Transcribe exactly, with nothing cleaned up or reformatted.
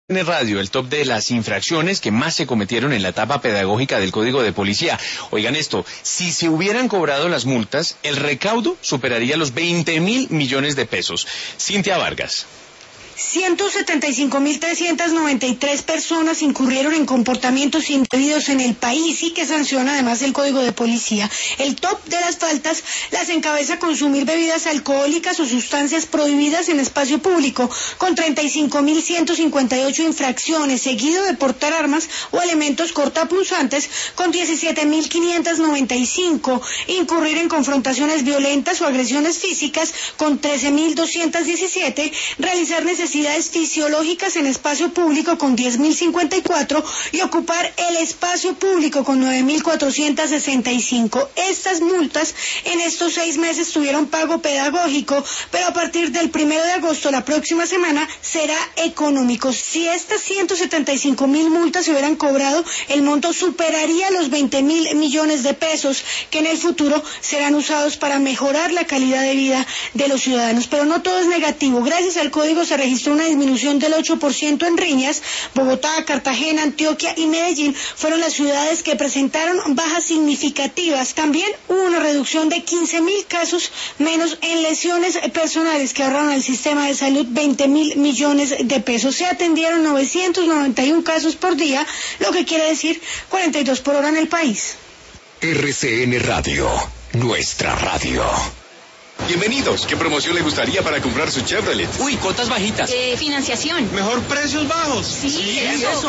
En radio, el top de las infracciones que más se cometieron en la etapa pedagógica del Código de Policía. Oigan esto, si se hubieran cobrado las multas, el recaudo superaría los veinte mil millones de pesos. Cintia Vargas. ciento setenta y cinco mil trescientas noventa y tres personas incurrieron en comportamientos indebidos en el país y que sanciona además el Código de Policía. El top de las faltas las encabeza consumir bebidas alcohólicas o sustancias prohibidas en espacio público, con treinta y cinco mil ciento cincuenta y ocho infracciones, seguido de portar armas o elementos cortapunzantes, con diecisiete mil quinientos noventa y cinco, incurrir en confrontaciones violentas o agresiones físicas, con trece mil doscientos diecisiete, realizar necesidades necesidades fisiológicas en espacio público con diez mil cincuenta y cuatro y ocupar el espacio público con nueve mil cuatrocientos sesenta y cinco. Estas multas en estos seis meses tuvieron pago pedagógico, pero a partir del primero de agosto, la próxima semana, será económico. Si estas ciento setenta y cinco mil multas se hubieran cobrado, el monto superaría los veinte mil millones de pesos que en el futuro serán usados para mejorar la calidad de vida de los ciudadanos. Pero no todo es negativo. Gracias al código se registró una disminución del ocho por ciento en riñas. Bogotá, Cartagena, Antioquia y Medellín fueron las ciudades que presentaron bajas significativas. También hubo una reducción de quince mil casos menos en lesiones personales que ahorraron al sistema de salud veinte mil millones de pesos. Se atendieron novecientos noventa y uno casos por día, lo que quiere decir cuarenta y dos por hora en el país. R C N Radio, nuestra radio. Bienvenidos. ¿Qué promoción le gustaría para comprar su Chevrolet? Uy, cuotas bajitas. Eh, financiación. Mejor precios bajos. Sí, sí eso. eso.